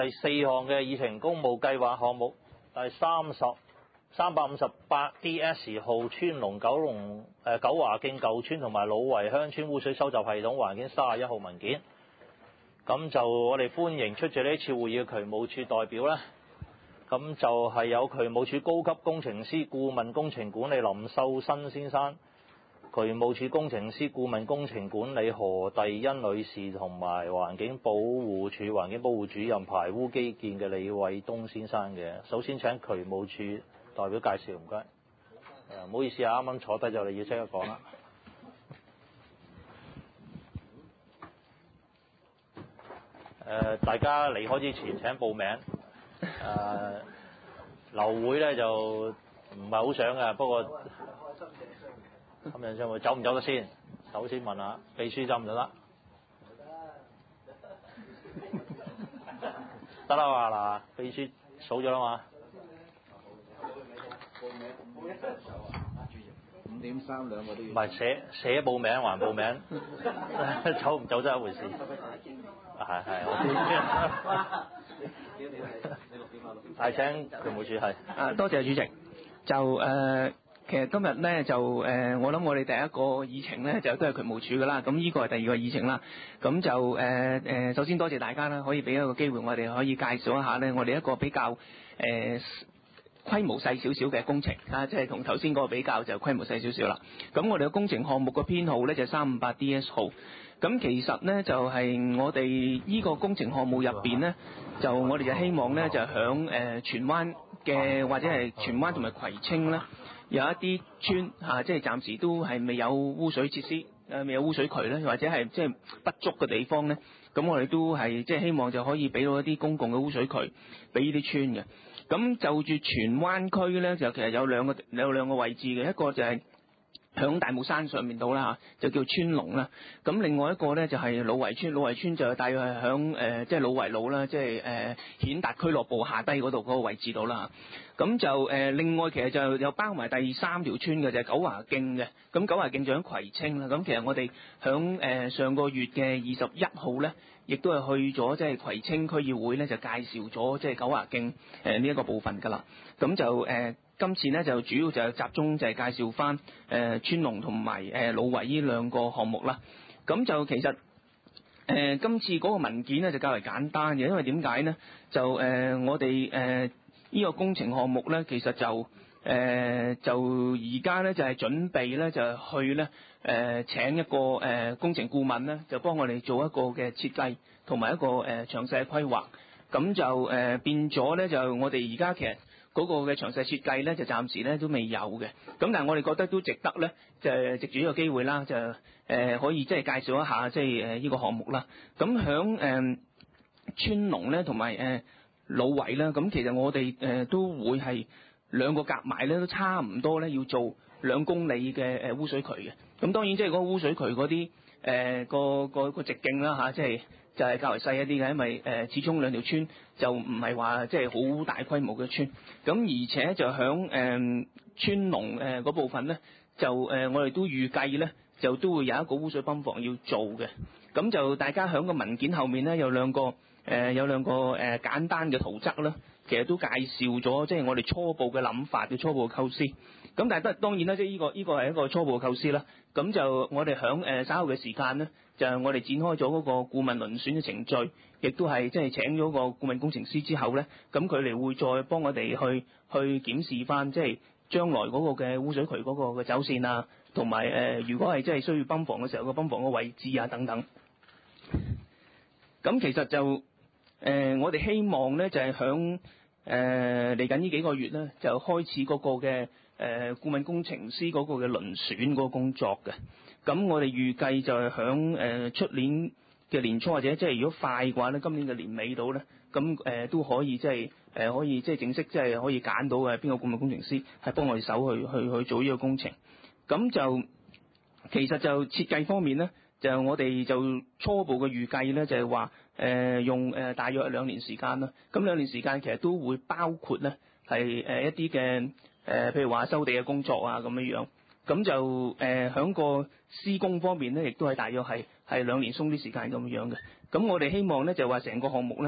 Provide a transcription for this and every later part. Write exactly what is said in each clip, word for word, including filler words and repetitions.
第四項嘅議程公務計劃項目第三十三百五十八 D S 號川龍九龍誒九華徑舊村同埋老圍鄉村污水收集系統環境三十一號文件。咁就我哋歡迎出席呢次會議嘅渠務處代表啦。咁就係有渠務處高級工程師顧問工程管理林秀新先生，渠務處工程師顧問工程管理何麗欣女士，同埋環境保護處環境保護主任排污基建嘅李偉東先生嘅。首先請渠務處代表介紹，唔該。誒，唔好意思啊，啱啱坐低就你要即刻講啦。誒，大家離開之前請報名。誒，流會咧就唔係好想嘅，不過咁樣先會走唔走得先？首先問下秘書走唔走得？得啦嘛嗱，秘書數咗啦嘛。 五點三兩個都要。 唔係寫寫報名還報名，走唔走真係一回事。係係好。係請渠務處係。 啊，多謝主席。就誒、呃，其實今日咧就誒、呃，我諗我哋第一個議程咧就都係渠務處噶啦。咁呢個係第二個議程啦。咁就誒誒、呃，首先多謝大家啦，可以俾一個機會我哋可以介紹一下咧，我哋一個比較誒。呃規模細少少嘅工程啊，即係同頭先嗰個比較就規模細少少啦。咁我哋嘅工程項目嘅編號呢就三五八 D S 號。咁其實呢就係、是、我哋呢個工程項目入邊呢，就我哋就希望呢就響誒荃灣嘅或者係荃灣同埋葵青呢，有一啲村啊，即係暫時都係未有污水設施，誒未有污水渠呢，或者係即係不足嘅地方呢。咁我哋都係即係希望就可以俾到一啲公共嘅污水渠俾呢啲村嘅。咁就住荃灣區咧，就其實有兩個有兩個位置嘅，一個就係響大帽山上面度啦嚇，就叫川龍啦。咁另外一個咧就係老圍村，老圍村就大約係響誒即係老圍路啦，即係誒顯達俱樂部下低嗰度嗰個位置度啦。咁就誒、呃、另外其實就有包埋第三條村嘅就係、是、九華徑嘅。咁九華徑就喺葵青啦。咁其實我哋響誒上個月嘅二十一號咧，亦都係去咗即係葵青區議會咧，就介紹咗即係九華徑誒呢一個部分噶啦。咁就誒、呃、今次咧就主要就集中就係介紹翻誒川龍同埋誒老圍呢兩個項目啦。咁就其實誒、呃、今次嗰個文件咧就較為簡單嘅，因為點解咧？就誒、呃、我哋誒呢個工程項目咧，其實就誒、呃、就而家咧就係、是、準備咧就去咧誒、呃、請一個誒、呃、工程顧問咧，就幫我哋做一個嘅設計同埋一個誒、呃、詳細嘅規劃。咁就誒、呃、變咗咧，就我哋而家其實嗰個嘅詳細設計咧，就暫時咧都未有嘅。咁但係我哋覺得都值得咧，就藉住呢個機會啦，就誒、呃、可以即係介紹一下即係誒呢個項目啦。咁響誒川龍咧同埋誒老圍啦，咁其實我哋誒、呃、都會係兩個夾埋咧，都差唔多咧，要做兩公里嘅誒污水渠嘅。咁當然即係嗰個污水渠嗰啲誒個個個直徑啦嚇，即係就係、是、較為細一啲嘅，因為誒、呃、始終兩條村就唔係話即係好大規模嘅村。咁而且就響誒、呃、川龍誒嗰部分咧，就誒、呃、我哋都預計咧，就都會有一個污水泵房要做嘅。咁就大家響個文件後面咧有兩個。誒、呃、有兩個誒、呃、簡單嘅圖則啦，其實都介紹咗即係我哋初步嘅諗法嘅初步嘅構思。咁但係都當然啦，即係呢個呢個係一個初步嘅構思啦。咁就我哋響誒稍後嘅時間咧，就係我哋展開咗嗰個顧問遴選嘅程序，亦都係即係請咗個顧問工程師之後咧，咁佢哋會再幫我哋去去檢視翻即係將來嗰個嘅污水渠嗰個嘅走線啊，同埋誒如果係即係需要泵房嘅時候個泵房嘅位置啊等等。咁其實就誒、呃，我哋希望咧就係響誒嚟緊呢幾個月咧，就開始嗰個嘅誒、呃、顧問工程師嗰個嘅遴選嗰個工作嘅。咁我哋預計就係響誒出年嘅年初或者即係如果快嘅話咧，今年嘅年尾到咧，咁誒、呃、都可以即係誒可以即係正式即係可以揀到嘅邊個顧問工程師係幫我哋手去去去做呢個工程。咁就其實就設計方面咧。就我哋就初步嘅預計咧，就係話誒用誒、呃、大約兩年時間啦。咁兩年時間其實都會包括咧係誒一啲嘅誒，譬如話收地嘅工作啊咁樣樣。咁就誒喺、呃、個施工方面咧，亦都係大約係係兩年鬆啲時間咁樣嘅。咁我哋希望咧就話成個項目咧，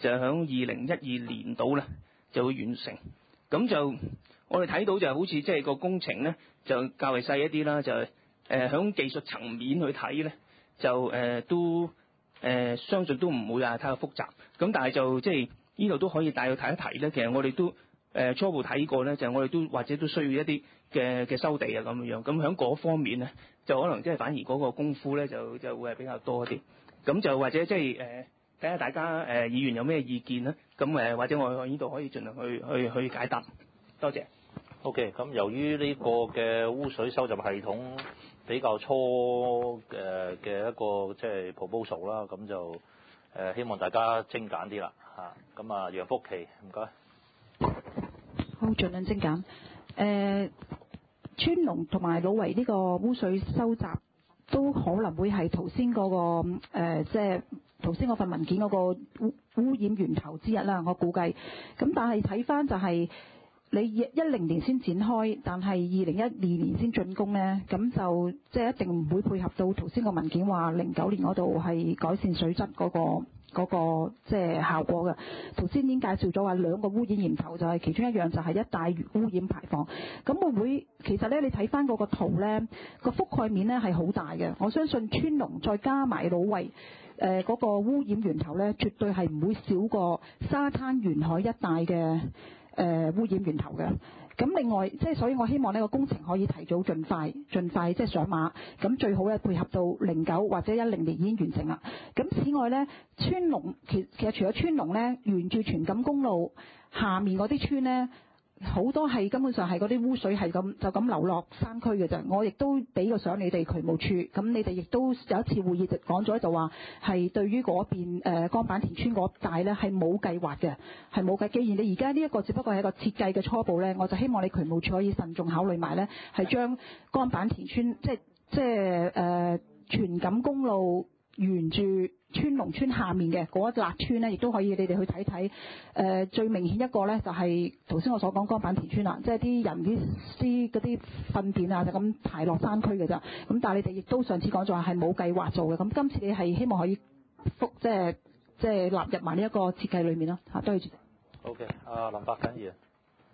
就喺二零一二年度咧就會完成。咁就我哋睇到就好似即係個工程咧就較為細一啲啦，就係誒喺技術層面去睇咧就誒、呃、都誒、呃、相信都唔會話太過複雜。咁但係就即係呢度都可以大約提一提咧，其實我哋都誒、呃、初步睇過咧，就係、我哋都或者都需要一啲嘅嘅收地啊咁樣。咁喺嗰方面咧就可能即係反而嗰個功夫咧就就會係比較多啲。咁就或者即係誒睇下大家誒、呃、議員有咩意見咧，咁誒、呃、或者我喺呢度可以盡量去去去解答。多謝。 OK，咁由於呢個嘅污水收集系統比較初嘅嘅一個即係 proposal 啦，咁就誒希望大家精簡啲啦嚇。咁啊，楊福琪，唔該。 好，盡量精簡。誒、呃，川龍同埋老圍呢個污水收集都可能會係頭先嗰個誒，即係頭先嗰份文件嗰個污污染源頭之一啦。我估計。咁但係睇翻就係、是。你一零年先展開，但係二零一二年先進攻呢，咁就即係一定唔會配合到頭先個文件話零九年嗰度係改善水質嗰、嗰個嗰、嗰個即係效果嘅。頭先已經介紹咗話兩個污染源頭就係、係、其中一樣就係一帶污染排放。咁會唔會其實呢？你睇翻嗰個圖呢，個覆蓋面呢係好大嘅。我相信川龍再加埋老圍誒嗰個污染源頭呢，絕對係唔會少過沙灘沿海一帶嘅。誒、呃、污染源頭嘅。咁另外即係所以我希望呢個工程可以提早盡快盡快即係上馬，咁最好咧配合到零九或者一零年已經完成啦。咁此外咧，川龍其其實除咗川龍咧，沿住荃錦公路下面嗰啲村咧，好多係根本上係嗰啲污水係咁就咁流落山區嘅啫。我亦都俾個相你哋渠務處，咁你哋亦都有一次會議就講咗就話係對於嗰邊誒江板田村嗰帶咧係冇計劃嘅，係冇計。既然你而家呢一個只不過係一個設計嘅初步咧，我就希望你渠務處可以慎重考慮埋咧，係將江板田村即係即係誒荃錦公路沿住川龍村下面嘅嗰一辣村咧，亦都可以你哋去睇睇。誒、呃、最明顯一個咧就係頭先我所講江板田村啦，即係啲人啲啲嗰啲糞便啊就咁排落山區嘅咋。咁但係你哋亦都上次講咗話係冇計劃做嘅。咁今次你係希望可以覆即係即係納入埋呢一個設計裏面咯嚇。多謝主席。 好嘅，阿林百緊議員。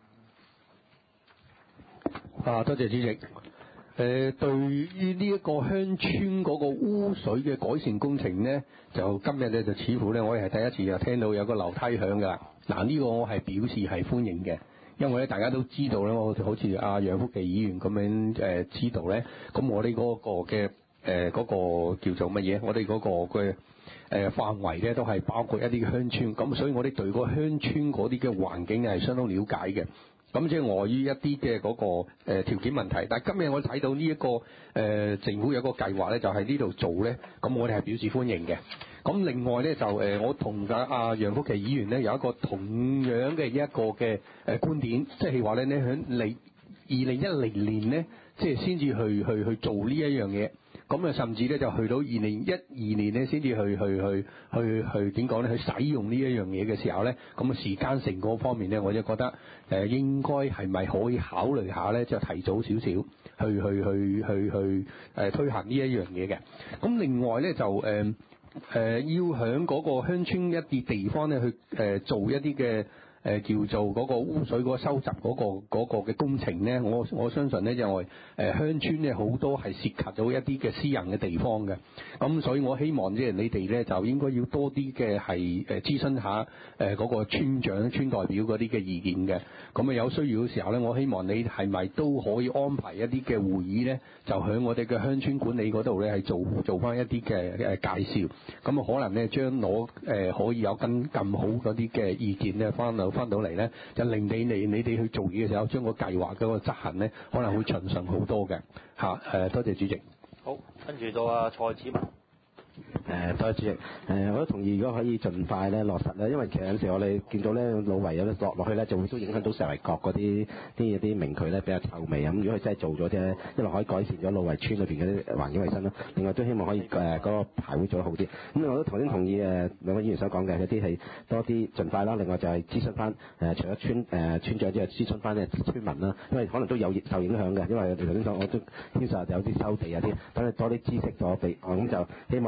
啊，多謝主席。誒、呃，對於呢一個鄉村嗰個污水嘅改善工程呢，就今日咧就似乎咧，我哋係第一次就聽到有個樓梯響㗎啦。嗱，呢個我係表示係歡迎嘅，因為咧大家都知道咧，我好似阿楊福琪議員咁樣誒、呃、知道咧，咁我哋嗰個嘅誒嗰個叫做乜嘢？我哋嗰個嘅誒、呃、範圍咧都係包括一啲嘅鄉村，咁所以我哋對個鄉村嗰啲嘅環境係相當了解嘅。咁即係礙於一啲嘅嗰個誒、呃、條件問題，但係今日我睇到呢、這、一個誒、呃、政府有個計劃咧，就喺呢度做咧，咁我哋係表示歡迎嘅。咁另外咧就誒、呃，我同阿阿楊福琪議員咧有一個同樣嘅一個嘅誒觀點，即係話咧咧喺你二零一零年咧，即係先至去去去做呢一樣嘢。咁啊，甚至咧就去到二零一二年咧，先至去去去去去點講咧？去使用呢一樣嘢嘅時候咧，咁啊時間成嗰方面咧，我就覺得誒、呃、應該係咪可以考慮下咧，就提早少少去去去去去誒、呃、推行呢一樣嘢嘅。咁另外咧就誒誒、呃呃、要喺嗰個鄉村一啲地方咧去誒、呃、做一啲嘅。誒、呃、叫做嗰個污水嗰個收集嗰、嗰個嘅、嗰個、工程咧，我我相信咧就係誒鄉村咧好多係涉及到一啲嘅私人嘅地方嘅，咁所以我希望即係你哋咧就應該要多啲嘅係誒諮詢下誒嗰、呃嗰個村長、村代表嗰啲嘅意見嘅，咁啊有需要嘅時候咧，我希望你係咪都可以安排一啲嘅會議咧，就喺我哋嘅鄉村管理嗰度咧係做做翻一啲嘅誒介紹，咁啊可能咧將攞誒可以有更更好嗰啲嘅意見咧翻到。翻到嚟咧，就令你你你哋去做嘢嘅時候，將個計劃嗰個執行咧，可能會順順好多嘅嚇。誒、啊，多謝主席。 好，跟住到阿蔡子文。 誒，多謝主席。誒，我都同意，如果可以盡快咧落實咧，因為其實有陣時我哋見到咧老圍有啲落落去咧，就會都影響到石圍角嗰啲啲啲明渠咧比較臭味啊。咁如果佢真係做咗啫，一路可以改善咗老圍村裏邊嗰啲環境衞生啦。另外都希望可以誒嗰、呃那個排會做得好啲。咁我都頭先同意誒兩位議員所講嘅，有啲係多啲盡快啦。另外就係諮詢翻誒除咗村誒、呃、村長之外，諮詢翻咧村民啦，因為可能都有受影響嘅。因為頭先講我都牽涉有啲收地啊啲，等你多啲知識咗地，咁就希望能夠盡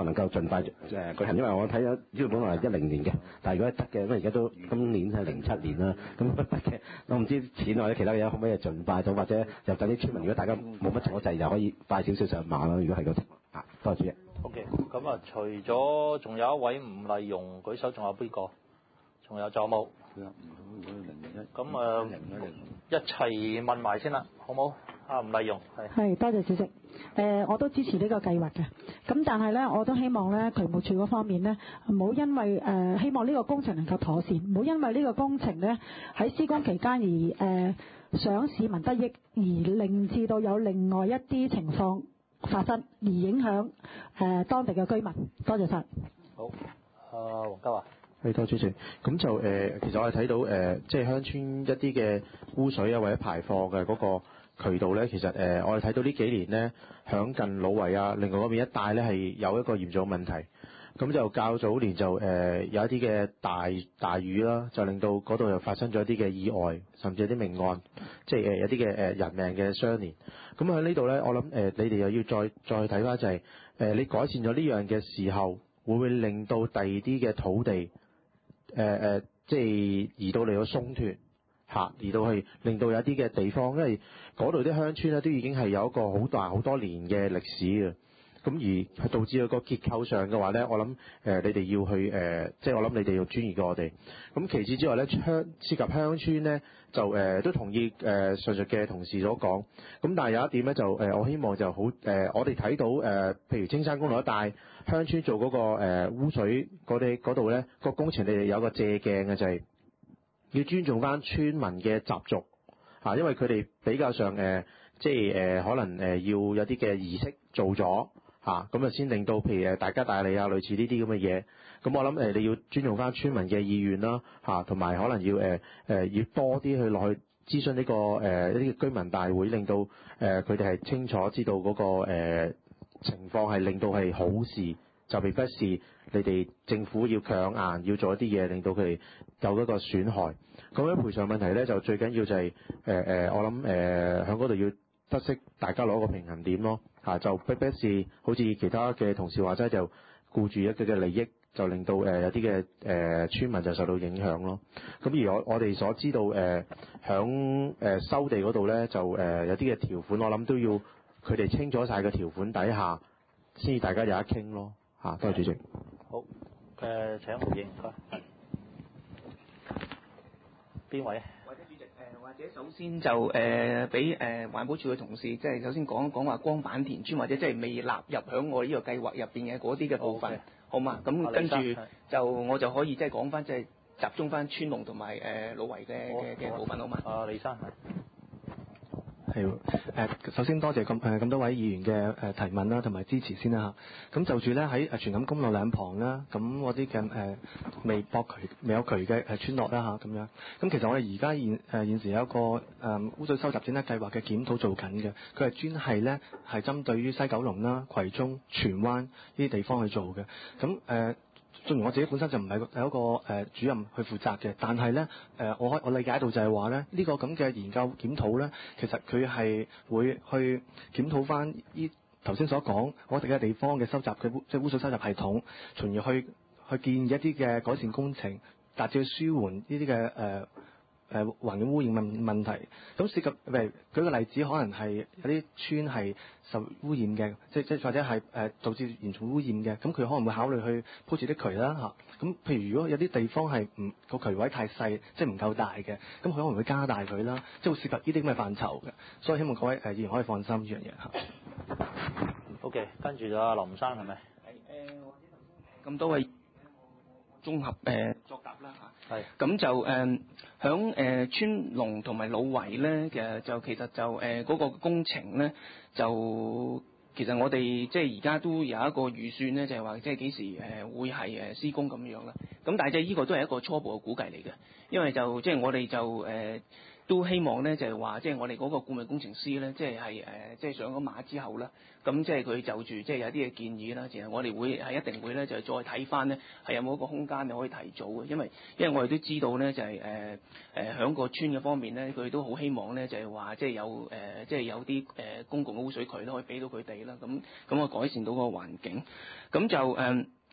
快誒、呃、舉行，因為我睇咗資料本來係一零年嘅，但係如果係得嘅，因為而家都今年係零七年啦，咁得嘅，我唔知錢或者其他嘢可唔可以盡快到，或者又等啲村民，如果大家冇乜阻滯，又可以快少少上馬啦。如果係個情況啊，多謝主席。 OK，咁啊，除咗仲有一位吳麗容舉手，仲有邊個？仲有仲有冇？咁啊，一齊問埋先啦，好冇？啊，吳麗容係。 係，多謝主席。誒、呃，我都支持呢個計劃嘅。咁但係咧，我都希望咧，渠務署嗰方面咧，唔好因為誒、呃，希望呢個工程能夠妥善，唔好因為呢個工程咧喺施工期間而誒、呃、想市民得益，而令至到有另外一啲情況發生，而影響誒、呃、當地嘅居民。多謝晒。 好，啊，黃家華。 係，多謝主席。咁就誒、呃，其實我哋睇到誒、呃，即係鄉村一啲嘅污水啊，或者排放嘅嗰個渠道咧，其實誒、呃，我哋睇到呢幾年咧，響近老圍啊，另外嗰邊一帶咧係有一個嚴重問題。咁就較早年就誒、呃、有一啲嘅大大雨啦，就令到嗰度又發生咗一啲嘅意外，甚至有啲命案，即係誒有啲嘅誒人命嘅相連。咁喺呢度咧，我諗誒、呃、你哋又要再再睇翻就係、是、誒、呃、你改善咗呢樣嘅時候，會唔會令到第二啲嘅土地？誒誒、呃，即係移到嚟個鬆脱嚇，移到去令到有一啲嘅地方，因為嗰度啲鄉村咧都已經係有一個好大好多年嘅歷史嘅，咁而係導致佢個結構上嘅話咧，我諗誒、呃、你哋要去誒、呃，即係我諗你哋要專業過我哋。咁其次之外咧，鄉涉及鄉村咧，就誒、呃、都同意誒、呃、上述嘅同事所講。咁但係有一點咧，就誒、呃、我希望就好誒、呃，我哋睇到誒、呃，譬如青山公路一帶鄉村做嗰、那個、呃、污水嗰啲嗰度咧，個工程你哋有個借鏡嘅就係、是、要尊重翻村民嘅習俗嚇、啊，因為佢哋比較上誒、呃，即係誒、呃、可能誒要有啲嘅儀式做咗嚇，咁啊先令到譬如誒大家大利啊，類似呢啲咁嘅嘢。咁我諗誒、呃、你要尊重翻村民嘅意願啦嚇，同、啊、埋可能要誒誒、呃、要多啲去落去諮詢呢、這個誒、呃、一啲居民大會，令到誒佢哋係清楚知道嗰、那個、呃、情況係令到係好事，就並不是你哋政府要強硬要做一啲嘢，令到佢哋有一個損害。咁樣賠償問題咧，就最緊要就係誒誒，我諗誒喺嗰度要得悉大家攞個平衡點咯嚇、啊，就並不是好似其他嘅同事話齋就顧住一啲嘅利益，就令到誒、呃、有啲嘅誒村民就受到影響咯。咁而我我哋所知道誒響誒收地嗰度咧，就誒、呃、有啲嘅條款，我諗都要佢哋清楚晒個條款底下，先至大家有得傾咯嚇。多謝主席。 好，誒、呃、請回應，唔該。邊位？ 或者主席誒、呃，或者首先就誒俾誒環保署嘅同事，即係首先講一講話光板田村或者即係未納入響我呢個計劃入邊嘅嗰啲嘅部分， okay. 好嘛？咁跟住就我就可以即係講翻即係集中翻川龍同埋誒老圍嘅嘅嘅部分，好嘛？ 啊，李生係。 係誒，首先多謝咁誒咁多位議員嘅誒提問啦，同埋支持先啦嚇。咁就住咧喺誒荃錦公路兩旁啦，咁嗰啲嘅誒未駁渠、未有渠嘅誒村落啦嚇咁樣。咁其實我哋而家現誒現時有一個誒污水收集整體計劃嘅檢討做緊嘅，佢係專係咧係針對於西九龍啦、葵涌、荃灣呢啲地方去做嘅。咁誒。呃雖然我自己本身就唔係有一個誒、呃、主任去負責嘅，但係咧誒我可我理解到就係話咧呢、呢個咁嘅研究檢討咧，其實佢係會去檢討翻依頭先所講我哋嘅地方嘅收集嘅污即係污水收集系統，從而去去建議一啲嘅改善工程，達至舒緩呢啲嘅誒誒環境污染問問題。咁涉及譬如舉個例子，可能係有啲村係受污染嘅，即即或者係誒、呃、導致嚴重污染嘅，咁佢可能會考慮去鋪設啲渠啦嚇。咁譬如如果有啲地方係唔個渠位太細，即係唔夠大嘅，咁佢可能會加大佢啦，即係會涉及呢啲咁嘅範疇嘅。所以希望各位誒議員可以放心呢樣嘢嚇。 OK，跟住就阿林生係咪？ 係誒，或者頭先咁多位綜合誒、呃、作答啦嚇。係。咁就誒響誒川龍同埋老圍咧嘅就其實就誒嗰、呃那個工程咧就其實我哋即係而家都有一個預算咧，就係話即係幾時誒會係誒施工咁樣啦。咁但係即係呢個都係一個初步嘅估計嚟嘅，因為就即係我哋就誒。呃都希望咧，就係話，即係我哋嗰個顧問工程師咧，即係係誒，即係上咗馬之後啦，咁即係佢就住即係有啲嘅建議啦，其實我哋會係一定會咧，就係再睇翻咧，係有冇一個空間你可以提早嘅，因為因為我哋都知道咧，就係誒誒響個村嘅方面咧，佢都好希望咧，就係話即係有誒，即係有啲誒公共污水渠都可以俾到佢哋啦，咁咁啊改善到個環境，咁就誒。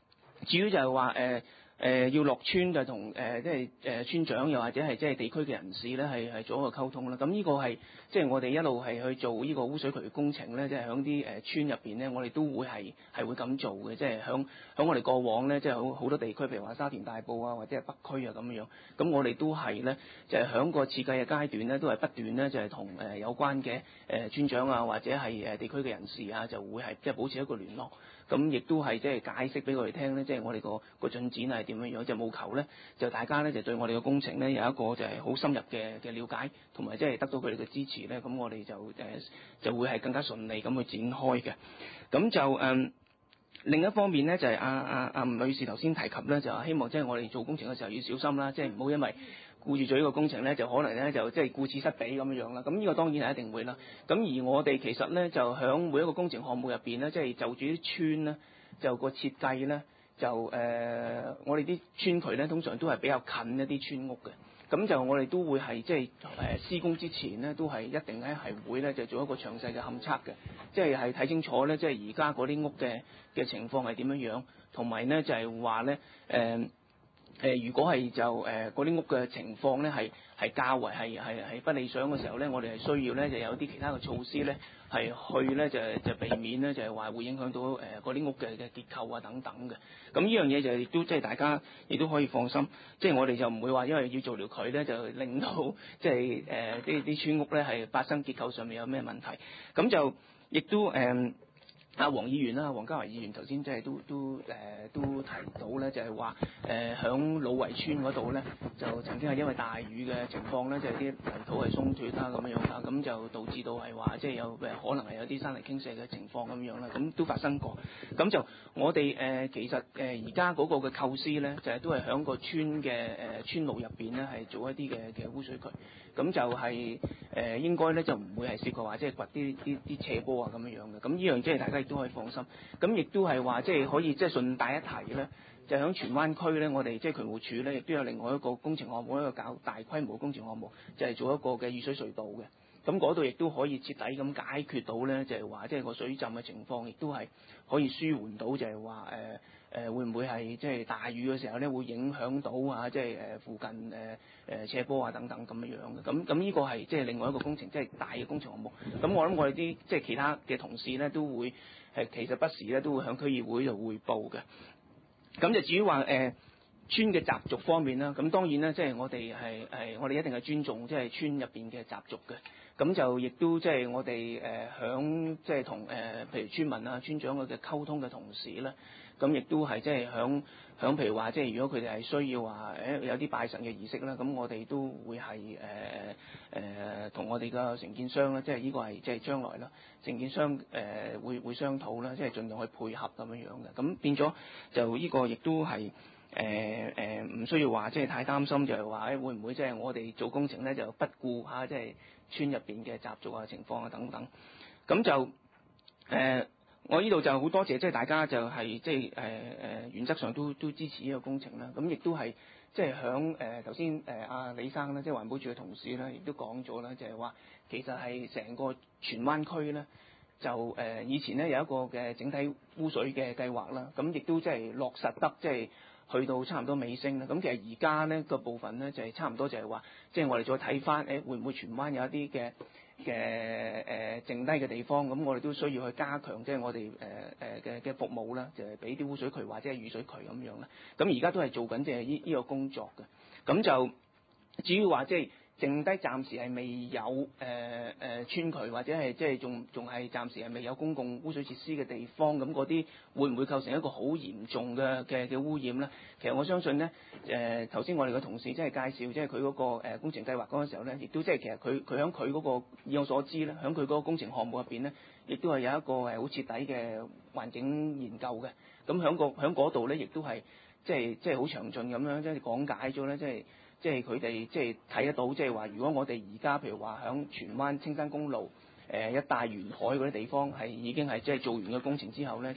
至於就係話誒誒要落村就同誒即係誒村長又或者係即係地區嘅人士咧係係做一個溝通啦。咁呢個係即係我哋一路係去做呢個污水渠工程咧，即係喺啲誒村入邊咧，我哋都會係係會咁做嘅。即係響響我哋過往咧，即係好好多地區，譬如話沙田大埔啊，或者係北區啊咁樣。咁我哋都係咧，就係響個設計嘅階段咧，都係不斷咧就係同誒有關嘅誒村長啊，或者係誒地區嘅人士啊，就會係即係保持一個聯絡。咁亦都係即係解釋俾佢哋聽咧，即係我哋個個進展係點樣樣，就務求咧就大家咧就對我哋嘅工程咧有一個就係好深入嘅嘅了解，同埋即係得到佢哋嘅支持咧，咁我哋就誒就會係更加順利咁去展開嘅。咁就誒、嗯、另一方面咧就係阿阿阿吳女士頭先提及咧，就希望即係我哋做工程嘅時候要小心啦，即係唔好因為顧住做呢個工程咧，就可能咧就即係顧此失彼咁樣樣啦。咁呢個當然係一定會啦。咁而我哋其實咧就響每一個工程項目入邊咧，即係就住啲村咧，就個設計咧，就誒、呃、我哋啲村渠咧通常都係比較近一啲村屋嘅。咁就我哋都會係即係誒施工之前咧，都係一定咧係會咧就做一個詳細嘅勘測嘅，即係係睇清楚咧，即係而家嗰啲屋嘅嘅情況係點樣樣，同埋咧就係話咧誒。呃誒、呃，如果係就誒嗰啲屋嘅情況咧，係係較為係係係不理想嘅時候咧，我哋係需要咧就有啲其他嘅措施咧，係去咧就就避免咧就係話會影響到誒嗰啲屋嘅嘅結構啊等等嘅。咁呢樣嘢就亦都即係大家亦都可以放心，即係我哋就唔會話因為要做條渠咧，就令到即係誒啲啲村屋咧係發生結構上面有咩問題。咁就亦都誒。呃阿黃議員啦，黃家華議員頭先即係都都誒、呃、都提到咧，就係話誒響老圍村嗰度咧，就曾經係因為大雨嘅情況咧，就係、是、啲泥土係鬆脱啦咁樣樣啦，咁就導致到係話即係有誒可能係有啲山泥傾瀉嘅情況咁樣啦，咁都發生過。咁就我哋誒、呃、其實誒而家嗰個嘅構思咧，就係、是、都係響個村嘅誒、呃、村路入邊咧，係做一啲嘅嘅污水渠。咁就係、是、誒、呃、應該咧就唔會係涉及話即係掘啲啲啲斜坡啊咁樣樣嘅。咁呢樣即係大家亦都可以放心。咁亦都係話即係可以即係順帶一提咧，就喺荃灣區咧，我哋即係渠務署咧，亦都有另外一個工程項目，一個較大規模工程項目，就係、是、做一個嘅雨水隧道嘅。咁嗰度亦都可以徹底咁解決到咧，就係話即係個水浸嘅情況，亦都係可以舒緩到，就係話誒誒會唔會係即係大雨嘅時候咧，會影響到啊，即係誒附近誒誒、呃、斜坡啊等等咁樣樣嘅。咁咁呢個係即係另外一個工程，即係大嘅工程項目。咁我諗我哋啲即係其他嘅同事咧，都會係其實不時咧都會向區議會度匯報嘅。咁就至於話誒。呃村嘅習俗方面啦，咁當然啦，即係我哋係係我哋一定係尊重即係村入邊嘅習俗嘅，咁就亦都即係我哋誒響即係同誒譬如村民啊、村長嘅溝通嘅同時咧，咁亦都係即係響響譬如話即係如果佢哋係需要話誒有啲拜神嘅儀式啦，咁我哋都會係誒誒同我哋嘅承建商啦，即係呢個係即係將來啦，承建商誒、呃、會會商討啦，即係盡量去配合咁樣樣嘅，咁變咗就呢個亦都係。誒誒唔需要話即係太擔心，就係話誒會唔會即係我哋做工程咧就不顧下即係村入邊嘅習俗啊情況啊等等，咁就誒、呃、我呢度就好多謝即係大家就係即係誒誒原則上都都支持呢個工程啦，咁亦都係即係響誒頭先誒阿李生咧，即係環保署嘅同事咧，亦都講咗啦，就係話其實係成個荃灣區咧。就誒、呃、以前咧有一個嘅整體污水嘅計劃啦，咁亦都即係落實得即係去到差唔多尾聲啦。咁其實而家呢個部分咧就係、是、差唔多就係話，即、就、係、是、我哋再睇翻誒會唔會荃灣有一啲嘅嘅誒剩低嘅地方，咁我哋都需要去加強即係、就是、我哋誒誒嘅嘅服務啦，就係俾啲污水渠或者係雨水渠咁樣啦。咁而家都係做緊即係呢呢個工作嘅。咁就至於話即係。剩低暫時係未有誒誒、呃呃、村渠或者係即係仲仲係暫時係未有公共污水設施嘅地方，咁嗰啲會唔會構成一個好嚴重嘅嘅嘅污染咧？其實我相信咧，誒頭先我哋嘅同事即係介紹即係佢嗰個誒工程計劃嗰陣時候咧，亦都即係其實佢佢喺佢嗰個以我所知咧，喺佢嗰個工程項目入邊咧，亦都係有一個係好徹底嘅環境研究嘅。咁喺個喺嗰度咧，亦都係即係即係好詳盡咁樣即係講解咗咧，即係。即係佢哋即係睇得到，即係話如果我哋而家譬如話響荃灣青山公路誒、呃、一帶沿海嗰啲地方係已經係即係做完嘅工程之後咧，就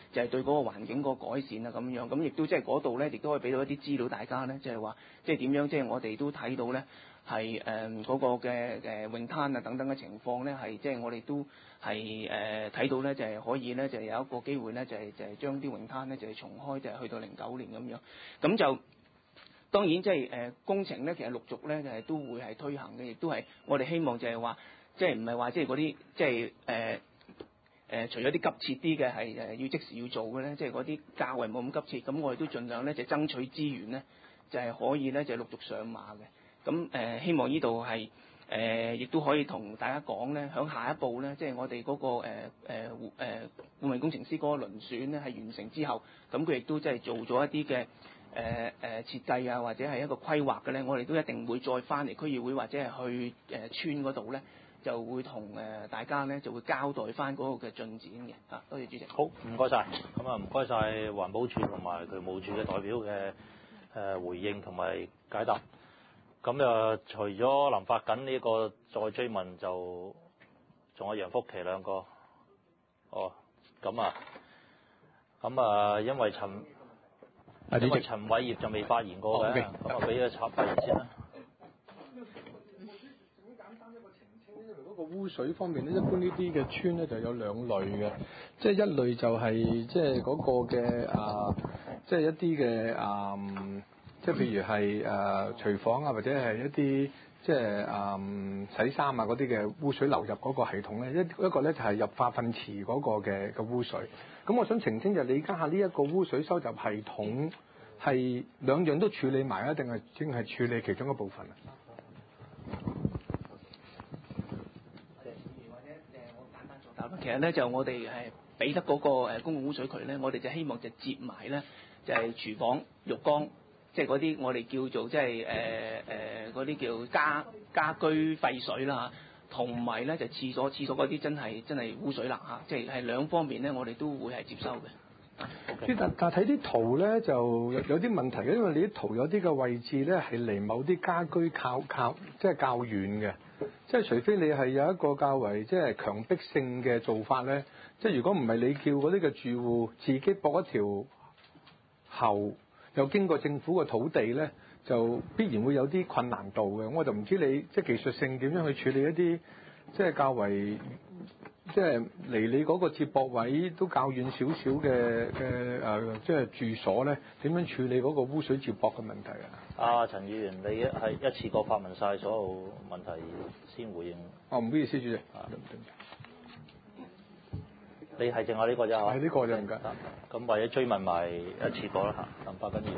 就係、是、對嗰個環境個改善啊咁樣，咁亦都即係嗰度咧，亦都可以俾到一啲資料大家咧，即係話即係點樣，即、就、係、是、我哋都睇到咧。係誒嗰個嘅誒泳灘啊等等嘅情況咧，係即係我哋都係誒睇到咧，就係、是、可以咧，就係、是、有一個機會咧，就係、是、就係、是、將啲泳灘咧就係、是、重開，就係、是、去到零九年咁樣。咁就當然即係誒工程咧，其實陸續咧就係、是、都會係推行嘅，亦都係我哋希望就係話，即係唔係話即係嗰啲即係誒誒除咗啲急切啲嘅係誒要即時要做嘅咧，即係嗰啲較為冇咁急切，咁我哋都盡量咧就爭取資源咧，就係、是、可以咧就係、是、陸續上馬嘅。咁誒、呃、希望呢度係誒亦都可以同大家講咧，響下一步咧，即係我哋嗰、那個誒誒誒顧問工程師嗰個遴選咧係完成之後，咁佢亦都即係做咗一啲嘅誒誒設計啊，或者係一個規劃嘅咧，我哋都一定會再翻嚟區議會或者係去誒、呃、村嗰度咧，就會同誒大家咧就會交代翻嗰個嘅進展嘅嚇。多謝主席。 好，唔該晒。咁啊唔該晒環保署同埋渠務署嘅代表嘅誒回應同埋解答。咁就除咗林發緊呢個再追問，就仲有楊福琪兩個。哦，咁啊，咁啊，因為陳因為陳偉業就未發言過嘅，咁啊俾佢插發言先啦。 嗰個污水方面咧，一般呢啲嘅村咧就有兩類嘅，即係一類就係即係嗰個嘅啊，即係一啲嘅啊。即係譬如係誒廚房啊，或者係一啲即係誒、嗯、洗衫啊嗰啲嘅污水流入嗰個系統咧，一一個咧就係入化糞池嗰個嘅嘅污水。咁我想澄清就理解下呢一個污水收集系統係兩樣都處理埋啊，定係淨係處理其中一部分啊？ 其實咧就我哋係俾得嗰個公共污水渠咧，我哋就希望就接埋咧就係、是、廚房、浴缸。即係嗰啲我哋叫做即係誒誒嗰啲叫家家居廢水啦，同埋咧就廁所廁所嗰啲真係真係污水啦嚇，即係係兩方面咧，我哋都會係接收嘅。 即但但睇啲圖咧就有有啲問題嘅，因為你啲圖有啲嘅位置咧係離某啲家居靠靠即係較遠嘅，即係除非你係有一個較為即係強迫性嘅做法咧，即係如果唔係你叫嗰啲嘅住戶自己駁一條喉。又經過政府嘅土地咧，就必然會有啲困難度嘅。我就唔知你即係技術性點樣去處理一啲即係較為即係離你嗰個接駁位都較遠少少嘅嘅誒，即係住所咧，點樣處理嗰個污水接駁嘅問題啊？ 啊，陳議員，你係一次過發問晒所有問題先回應。 哦，唔好意思，主席。 啊，你係淨係呢個啫嚇？ 係呢個啫，唔該。 咁或者追問埋一次過啦嚇，林發緊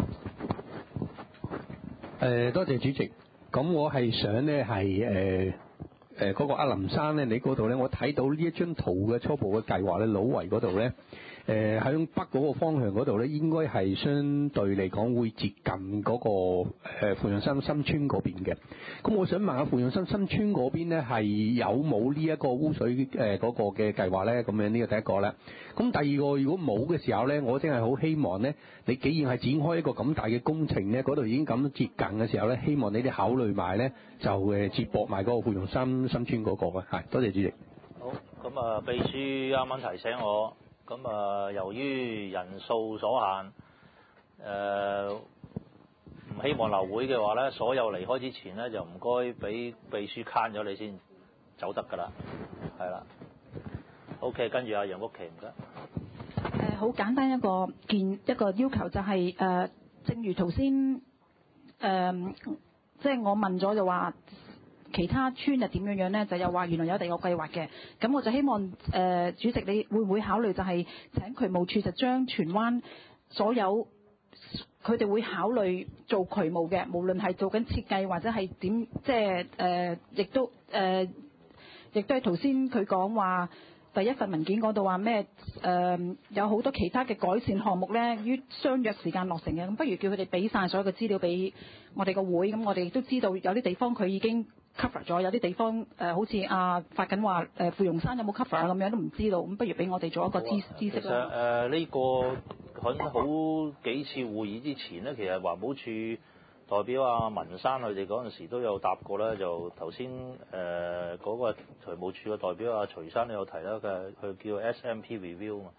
議員。 誒，多謝主席。咁我係想咧係誒誒嗰個阿林生咧，你嗰度咧，我睇到呢一張圖嘅初步嘅計劃咧，老圍嗰度咧。誒喺北嗰個方向嗰度咧，應該係相對嚟講會接近嗰、那個誒扶陽新新村嗰邊嘅。咁我想問下扶陽新新村嗰邊咧，係有冇呢一個污水誒嗰、呃那個嘅計劃咧？咁樣呢個第一個咧。咁第二個，如果冇嘅時候咧，我真係好希望咧，你既然係展開一個咁大嘅工程咧，嗰度已經咁接近嘅時候咧，希望你哋考慮埋咧，就誒接駁埋嗰個扶陽新新村嗰、那個嘅。係，多謝主席。 好，咁啊，秘書啱啱提醒我。咁啊，由於人數所限，誒、呃、唔希望留會嘅話咧，所有離開之前咧，就唔該俾秘書慳咗你先走得㗎啦，係啦。OK，跟住阿楊福琪唔該。 誒，好簡單一個建一個要求就係、是、誒、呃，正如頭先誒，即係我問咗就話。其他村係點樣樣咧？就又話原來有第二個計劃嘅，咁我就希望誒、呃、主席你會唔會考慮就係請渠務處就將荃灣所有佢哋會考慮做渠務嘅，無論係做緊設計或者係點，即係誒亦都誒、呃、亦都係頭先佢講話第一份文件講到話咩誒有好多其他嘅改善項目咧，於相約時間落成嘅，咁不如叫佢哋俾晒所有嘅資料俾我哋個會，咁我哋亦都知道有啲地方佢已經cover 咗，有啲地方誒、呃、好似啊發緊話誒芙蓉山有冇 cover 啊，咁樣都唔知道，咁不如俾我哋做一個知、啊、知識啦。其實誒呢、 呃呢個喺好幾次會議之前咧，其實環保署代表阿文山佢哋嗰陣時都有答過啦，就頭先誒嗰個渠務署嘅代表阿徐生都有提啦，嘅佢叫 S M P review 嘛。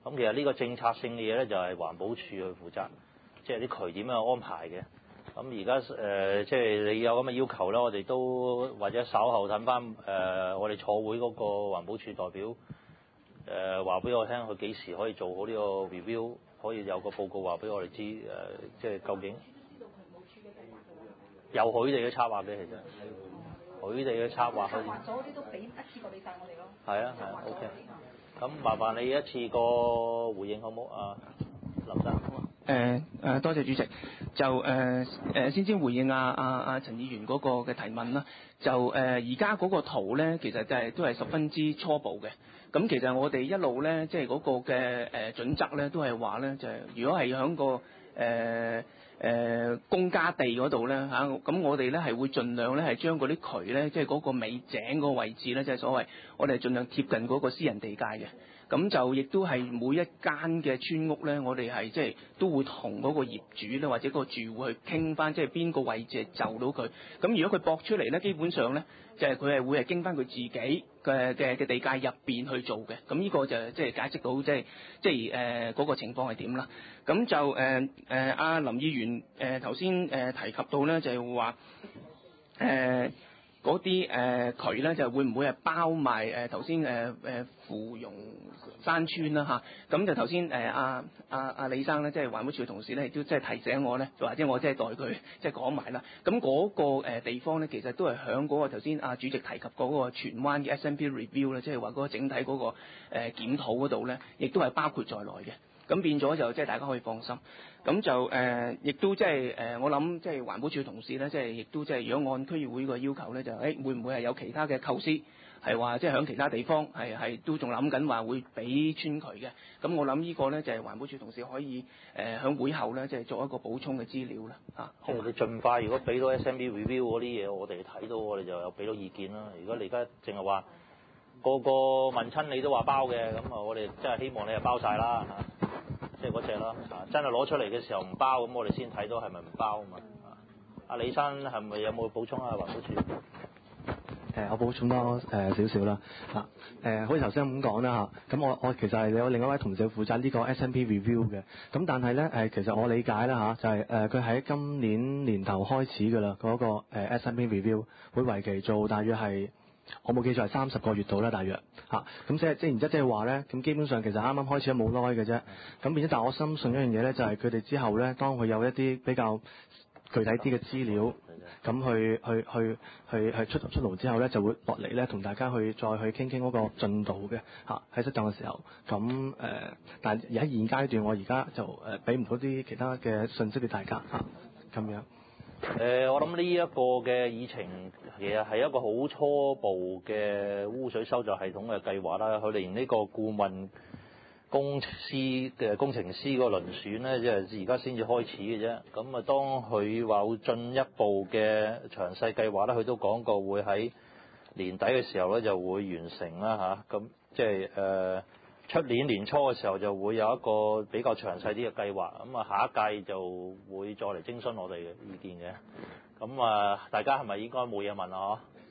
咁其實呢個政策性嘅嘢咧，就係環保署去負責，即係啲渠點樣安排嘅。咁而家誒，即係你有咁嘅要求啦，我哋都或者稍後等翻誒，我哋坐會嗰個環保署代表誒話俾我聽，佢幾時可以做好呢個 review， 可以有個報告話俾我哋知誒，即係究竟由佢哋嘅策劃嘅，其實佢哋嘅策劃去。策劃咗啲都俾一次過俾曬我哋咯。係啊係啊 ，OK。咁麻煩你一次過回應好唔好啊，林生？ 誒誒、呃，多謝主席。就誒誒、呃，先先回應阿阿阿陳議員嗰個嘅提問啦。就誒，而家嗰個圖咧，其實就係、是、都係十分之初步嘅。咁其實我哋一路咧，即係嗰個嘅誒準則咧，都係話咧，就係、是、如果係喺個誒。呃誒、呃、公家地嗰度咧嚇，咁、啊、我哋咧係會盡量咧係將嗰啲渠咧，即係嗰個尾井嗰個位置咧，即係所謂我哋盡量貼近嗰個私人地界嘅。咁就亦都係每一間嘅村屋咧，我哋係即係都會同嗰個業主咧或者個住戶去傾翻，即係邊個位置係就到佢。咁如果佢駁出嚟咧，基本上咧就係佢係會係經翻佢自己嘅嘅嘅地界入邊去做嘅。咁呢個就即係解釋到即係即係誒嗰個情況係點啦。咁就誒誒阿林議員誒頭先誒提及到咧，就係話誒嗰啲誒渠咧，就會唔會係包埋誒頭先誒誒芙蓉山村啦嚇？咁、啊、就頭先誒阿阿阿李生咧，即係環保署嘅同事咧，亦都即係提醒我咧，或者我即係代佢即係講埋啦。咁嗰個誒地方咧，其實都係響嗰個頭先阿主席提及過嗰個荃灣嘅 S M P review 咧，即係話嗰個整體嗰個誒檢討嗰度咧，亦都係包括在內嘅。咁變咗就即係大家可以放心，咁就誒，亦、呃、都即係誒，我諗即係環保署嘅同事咧，即係亦都即係如果按區議會個要求咧，就誒、欸、會唔會係有其他嘅構思，係話即係響其他地方係係都仲諗緊話會俾村渠嘅，咁我諗呢個咧就係環保署同事可以誒響、呃、會後咧即係做一個補充嘅資料啦，啊， 即係你盡快，如果俾到 S M B review 嗰啲嘢，我哋睇到我哋就有俾到意見啦。如果你而家淨係話個個問親你都話包嘅，咁啊我哋真係希望你係包晒啦嚇。即係嗰隻啦，啊！真係攞出嚟嘅時候唔包，咁我哋先睇到係咪唔包啊嘛。阿李生係咪有冇補充啊？環保署？ 誒，我補充多誒少少啦。啊，誒，好似頭先咁講啦嚇。咁我我其實係有另一位同事負責呢個 S M P review 嘅。咁但係咧誒，其實我理解啦嚇，就係誒佢喺今年年頭開始㗎啦，嗰個誒 S M P review 會為期做大約係。我冇記錯係三十個月度啦，大約嚇，咁即係即係然之後即係話咧，咁基本上其實啱啱開始都冇耐嘅啫，咁變咗，但係我深信一樣嘢咧，就係佢哋之後咧，當佢有一啲比較具體啲嘅資料，咁去去去去去出出爐之後咧，就會落嚟咧，同大家去再去傾傾嗰個進度嘅嚇，喺適當嘅時候，咁誒、呃，但係而喺現階段，我而家就誒俾唔到啲其他嘅信息俾大家嚇，咁樣。 誒、呃，我諗呢一個嘅議程其實係一個好初步嘅污水收集系統嘅計劃啦。佢連呢個顧問公司嘅工程師個輪選咧，即係而家先至開始嘅啫。咁啊，當佢話會進一步嘅詳細計劃咧，佢都講過會喺年底嘅時候咧就會完成啦嚇。咁、啊、即係誒出年年初嘅時候就會有一個比較詳細啲嘅計劃。咁啊，下一屆就會再嚟徵詢我哋嘅意見嘅。咁啊，大家係咪應該冇嘢問啊？嗬？